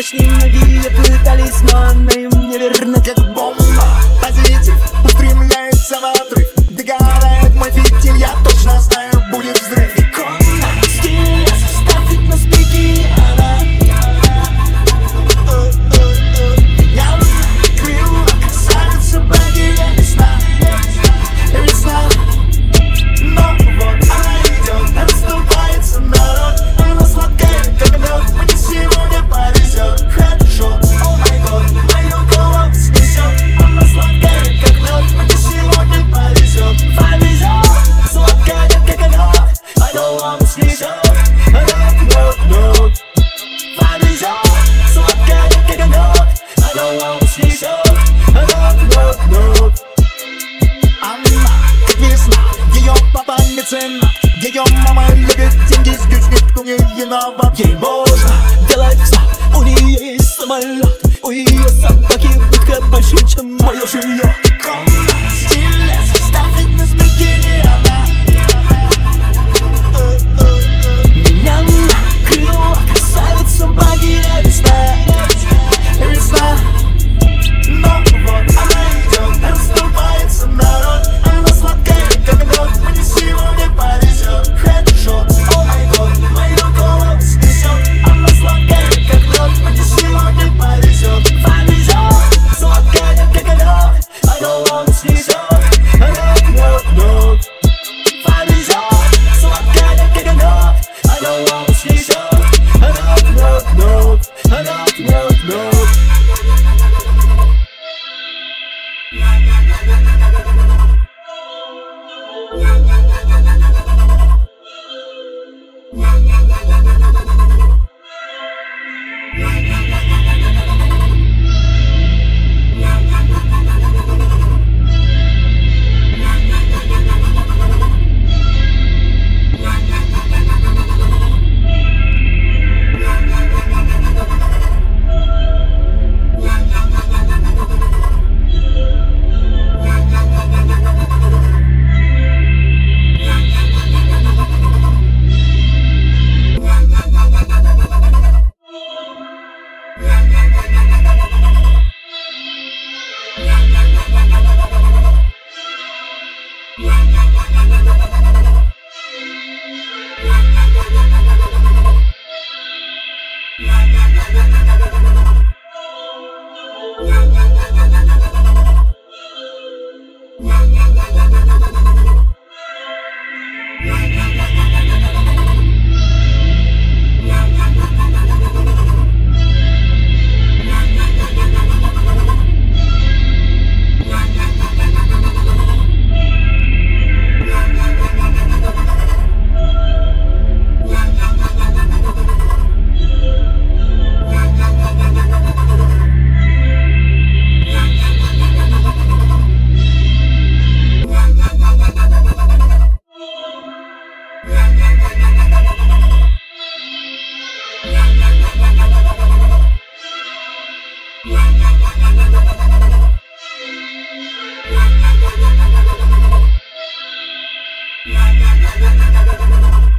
внешне многие пытались, но она им неверна, как бомба. Позитив устремляется в отрыв, догорает мой фитиль, я точно знаю, будет взрыв. Икона, стиль, ставит на спике она. Меня накрыла красавица, богиня весна. Весна. Но вот она идет, расступается народ. Она сладкая, как мед, мне сегодня повезет. Хедшот, о май год, мою голову снесет. Она сладкая, как мед, мне сегодня повезет. Повезет, сладкая, как мед, мою голову снесет. Повезет, сладкая, как мед, мою голову снесет. Она, как весна, ее папа меценат. Ее мама любит деньги, здесь никто не виноват. Ей можно делать все, у нее есть самолет. У ее собаки будка больше, чем мое жилье. Икона, стиль, ставит на бикини она. Меня накрыла красавица, богиня весна. Весна. Но вот она идет, расступается народ. Она сладкая, как мед, мне сегодня повезет. Хедшот, о май год, мою голову снесет. Она сладкая, как мед, мне сегодня повезет. Повезет, сладкая, как мед, мою голову снесет. Повезет, сладкая, как мед, мою голову снесет.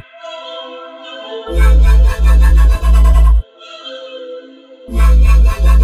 Yeah.